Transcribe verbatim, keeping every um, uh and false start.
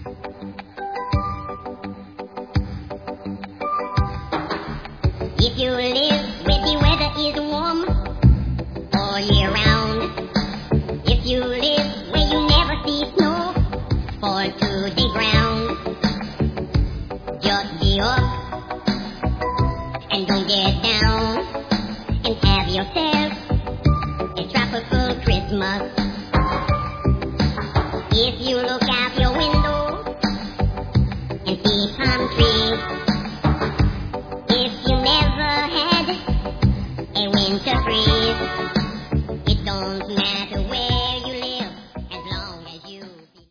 If you live where the weather is warm all year round,